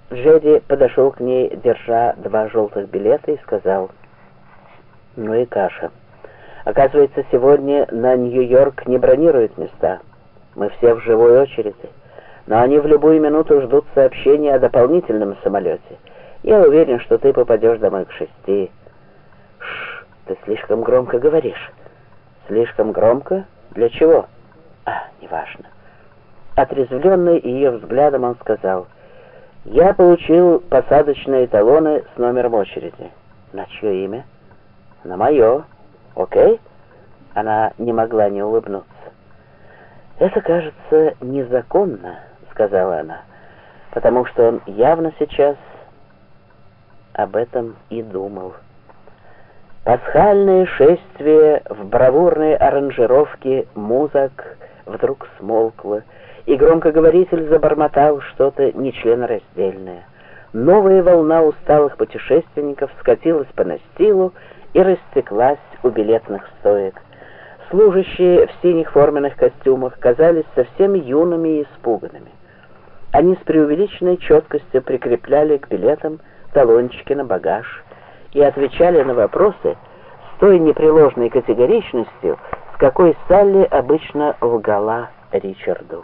Джерри подошел к ней, держа 2 желтых билета, и сказал: «Ну и каша. Оказывается, сегодня на Нью-Йорк не бронируют места. Мы все в живой очереди, но они в любую минуту ждут сообщения о дополнительном самолете. Я уверен, что ты попадешь домой к 6. Шш, ты слишком громко говоришь». «Слишком громко? Для чего?» «Неважно». Отрезвленный ее взглядом, он сказал: «Я получил посадочные талоны с номером очереди». «На чье имя?» «На мое. Окей?» Она не могла не улыбнуться. «Это, кажется, незаконно», — сказала она, «потому что он явно сейчас об этом и думал». Пасхальное шествие в бравурной аранжировке музык вдруг смолкло, и громкоговоритель забормотал что-то нечленораздельное. Новая волна усталых путешественников скатилась по настилу и растеклась у билетных стоек. Служащие в синих форменных костюмах казались совсем юными и испуганными. Они с преувеличенной четкостью прикрепляли к билетам талончики на багаж и отвечали на вопросы с той непреложной категоричностью, с какой Салли обычно лгала Ричарду.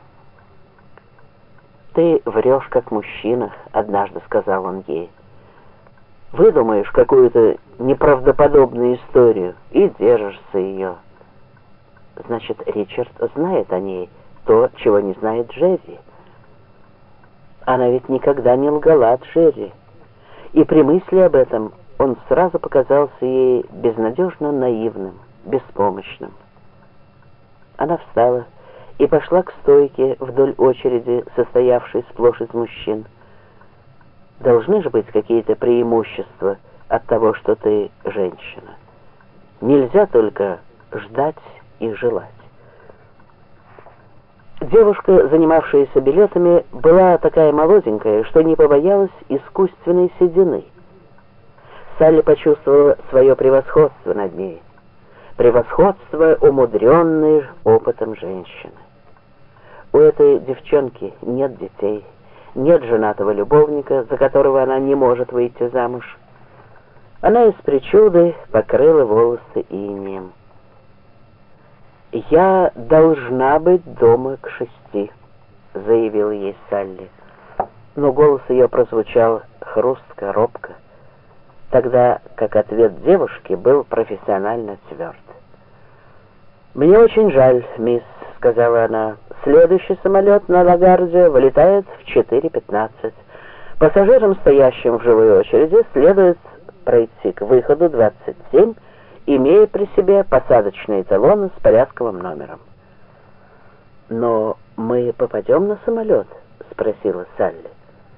«Ты врешь, как мужчина», — однажды сказал он ей. «Выдумаешь какую-то неправдоподобную историю и держишься ее». Значит, Ричард знает о ней то, чего не знает Джерри. Она ведь никогда не лгала Джерри. И при мысли об этом он сразу показался ей безнадежно наивным, беспомощным. Она встала и пошла к стойке вдоль очереди, состоявшей сплошь из мужчин. Должны же быть какие-то преимущества от того, что ты женщина. Нельзя только ждать и желать. Девушка, занимавшаяся билетами, была такая молоденькая, что не побоялась искусственной седины. Салли почувствовала свое превосходство над ней, превосходство, умудренное опытом женщины. У этой девчонки нет детей, нет женатого любовника, за которого она не может выйти замуж. Она из причуды покрыла волосы инеем. «Я должна быть дома к 6», — заявила ей Салли. Но голос ее прозвучал хрустко, робко, тогда как ответ девушки был профессионально тверд. «Мне очень жаль, мисс», — сказала она. «Следующий самолет на Лагарде вылетает в 4:15. Пассажирам, стоящим в живой очереди, следует пройти к выходу 27, имея при себе посадочные талоны с порядковым номером». «Но мы попадем на самолет?» — спросила Салли.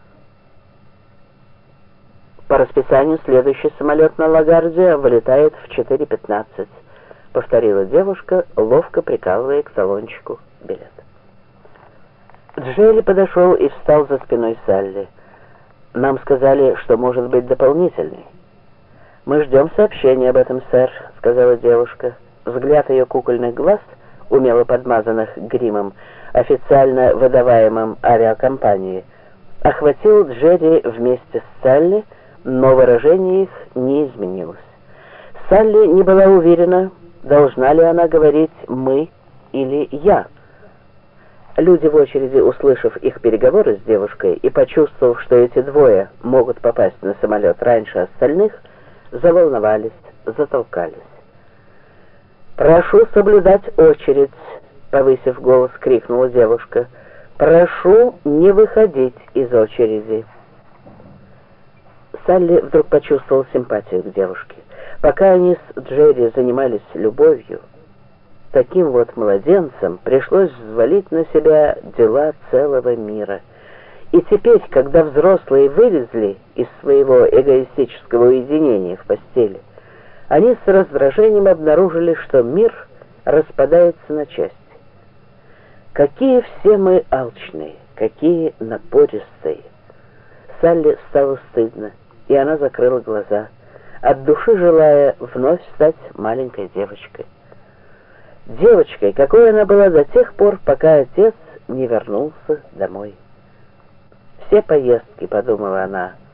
«По расписанию следующий самолет на Лагарде вылетает в 4:15», — повторила девушка, ловко прикалывая к салончику билет. Джерри подошел и встал за спиной Салли. «Нам сказали, что может быть дополнительный». «Мы ждем сообщения об этом, сэр», — сказала девушка. Взгляд ее кукольных глаз, умело подмазанных гримом, официально выдаваемым авиакомпанией, охватил Джерри вместе с Салли, но выражение их не изменилось. Салли не была уверена, должна ли она говорить «мы» или «я». Люди в очереди, услышав их переговоры с девушкой и почувствовав, что эти двое могут попасть на самолет раньше остальных, заволновались, затолкались. «Прошу соблюдать очередь», — повысив голос, крикнула девушка. «Прошу не выходить из очереди». Салли вдруг почувствовал симпатию к девушке. Пока они с Джерри занимались любовью, таким вот младенцам пришлось взвалить на себя дела целого мира. И теперь, когда взрослые вылезли из своего эгоистического уединения в постели, они с раздражением обнаружили, что мир распадается на части. Какие все мы алчные, какие напористые. Салли стало стыдно, и она закрыла глаза, от души желая вновь стать маленькой девочкой. Девочкой, какой она была до тех пор, пока отец не вернулся домой. Все поездки, подумала она,